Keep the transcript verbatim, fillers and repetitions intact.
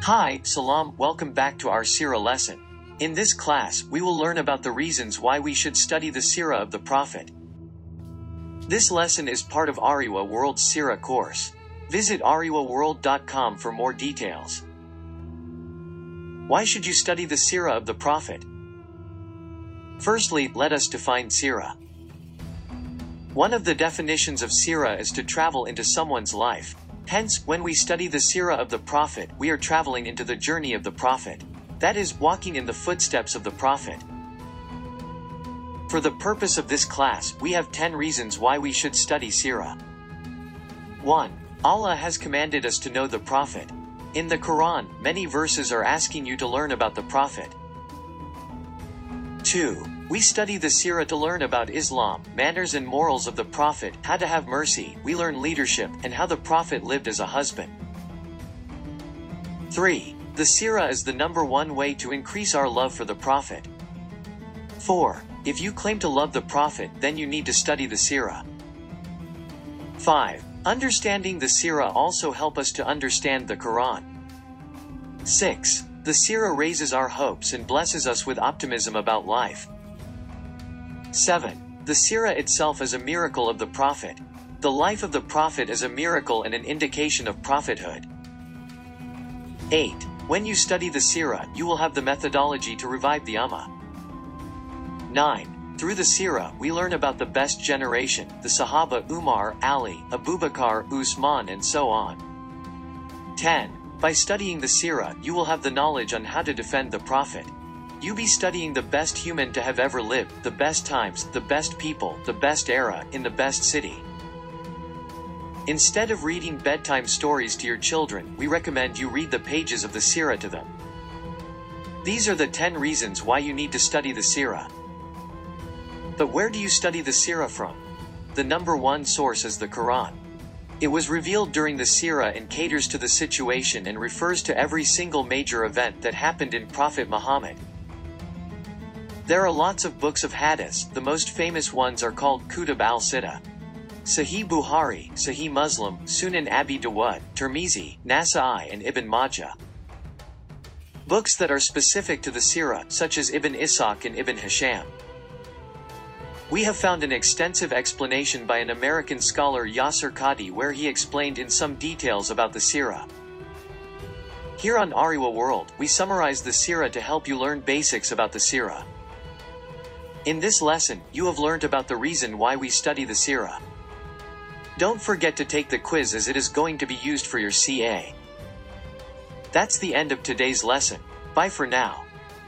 Hi, Salam, welcome back to our Sirah lesson. In this class, we will learn about the reasons why we should study the Sirah of the Prophet. This lesson is part of Ariwa World's Sirah course. Visit ariwa world dot com for more details. Why should you study the Sirah of the Prophet? Firstly, let us define Sirah. One of the definitions of Sirah is to travel into someone's life. Hence, when we study the Sirah of the Prophet, we are traveling into the journey of the Prophet. That is, walking in the footsteps of the Prophet. For the purpose of this class, we have ten reasons why we should study Sirah. one. Allah has commanded us to know the Prophet. In the Quran, many verses are asking you to learn about the Prophet. two. We study the Sirah to learn about Islam, manners and morals of the Prophet, how to have mercy, we learn leadership, and how the Prophet lived as a husband. three. The Sirah is the number one way to increase our love for the Prophet. four. If you claim to love the Prophet, then you need to study the Sirah. five. Understanding the Sirah also help us to understand the Quran. six. The Sirah raises our hopes and blesses us with optimism about life. seven. The Sirah itself is a miracle of the Prophet. The life of the Prophet is a miracle and an indication of prophethood. eight. When you study the Sirah, you will have the methodology to revive the Ummah. nine. Through the Sirah, we learn about the best generation, the Sahaba Umar, Ali, Abu Bakr, Usman and so on. ten. By studying the Sirah, you will have the knowledge on how to defend the Prophet. You be studying the best human to have ever lived, the best times, the best people, the best era, in the best city. Instead of reading bedtime stories to your children, we recommend you read the pages of the Sirah to them. These are the ten reasons why you need to study the Sirah. But where do you study the Sirah from? The number one source is the Quran. It was revealed during the Sirah and caters to the situation and refers to every single major event that happened in Prophet Muhammad. There are lots of books of hadiths. The most famous ones are called Kutub al-Sittah. Sahih Bukhari, Sahih Muslim, Sunan Abi Dawud, Tirmizi, Nasa'i and Ibn Majah. Books that are specific to the Sirah, such as Ibn Ishaq and Ibn Hisham. We have found an extensive explanation by an American scholar Yasser Qadi where he explained in some details about the Sirah. Here on Ariwa World, we summarize the Sirah to help you learn basics about the Sirah. In this lesson, you have learned about the reason why we study the Sirah. Don't forget to take the quiz as it is going to be used for your C A. That's the end of today's lesson. Bye for now.